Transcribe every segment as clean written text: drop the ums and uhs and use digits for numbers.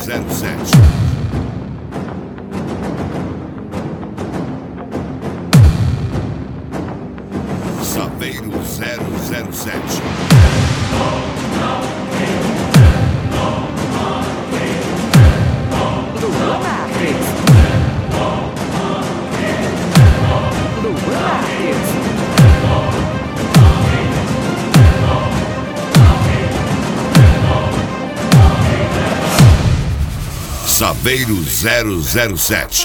Saveiro 007. Luan Marques. Luan Marques. Saveiro 007.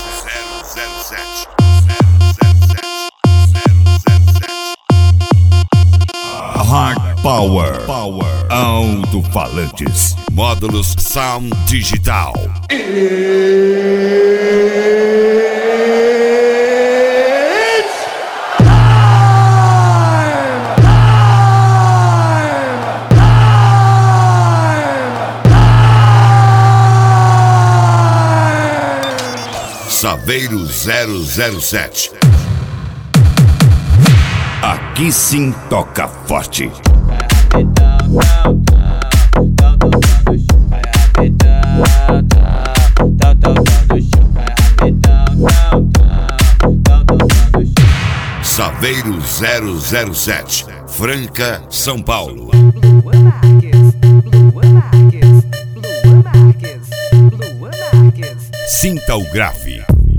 Hard Power. Alto-falantes. Módulos Sound Digital. Saveiro 007. Aqui sim toca forte. Saveiro 007. Franca, São Paulo. Luan Marques. Luan Marques. Luan Marques. Luan Marques. Sinta o grave.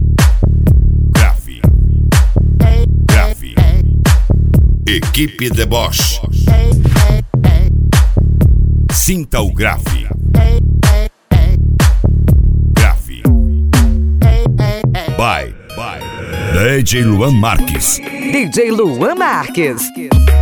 Equipe The Bosch. Sinta o grave. By DJ Luan Marques. DJ Luan Marques.